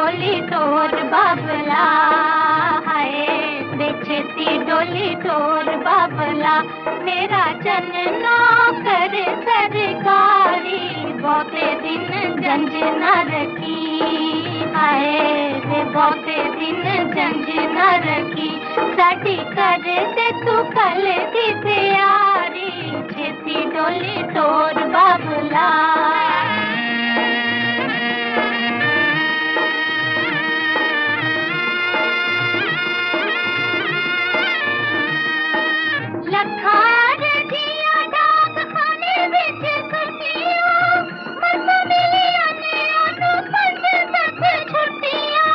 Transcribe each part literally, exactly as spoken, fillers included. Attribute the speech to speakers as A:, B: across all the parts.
A: डोली तोर बाबला, हाय वे छेती डोली तोर बाबला। मेरा चन्ना कर सरकारी, बहुते दिन जंज न रखी, हाय वे बहुते दिन जंज न रखी। साडी कर दे तू कल दी तैयारी, छेती डोली तोर बाबला। लखार दिया डाक खाने विच सुटियां, मत मिलिया ने ओनू पंज सत छुट्टियां।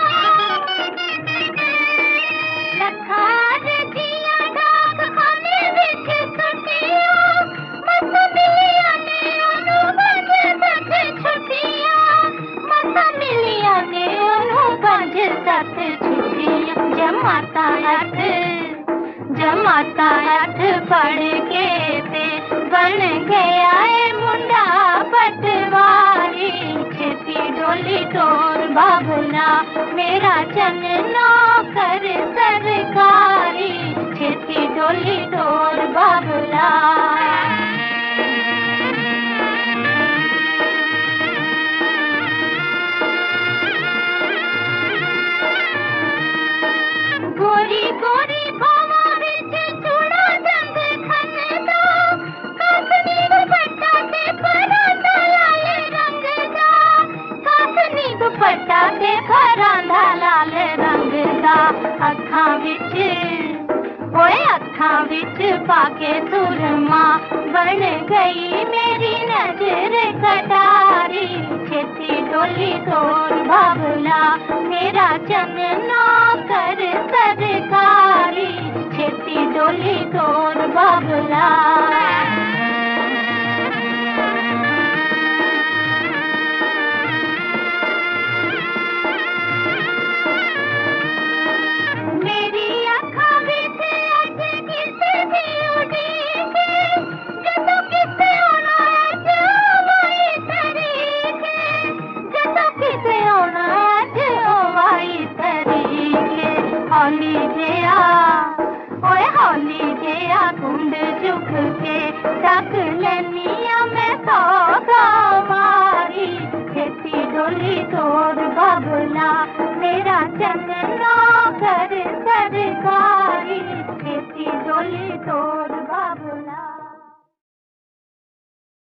A: लखार दिया डाक खाने विच सुटियां, मत मिलिया ने ओनू पंज सत छुट्टियां। मत मिलिया ने ओनू पंज सत छुट्टियां। जमाता अठ जमाता अठ पढ़ के ते बन गया है मुंडा पटवारी, छेती डोली तोर बाबला। मेरा चन्ना कर सरकारी, छेती डोली तोर बाबला। गोरी गोरी दुपट्टा ते परांदा लाल रंग दा, अखां विच ओए अखां विच पाके सुरमा, बन गई मेरी नजर कटारी, छेती डोली तोर बाबला। मेरा चन्ना कर सरकारी, छेती डोली तोर बाबला।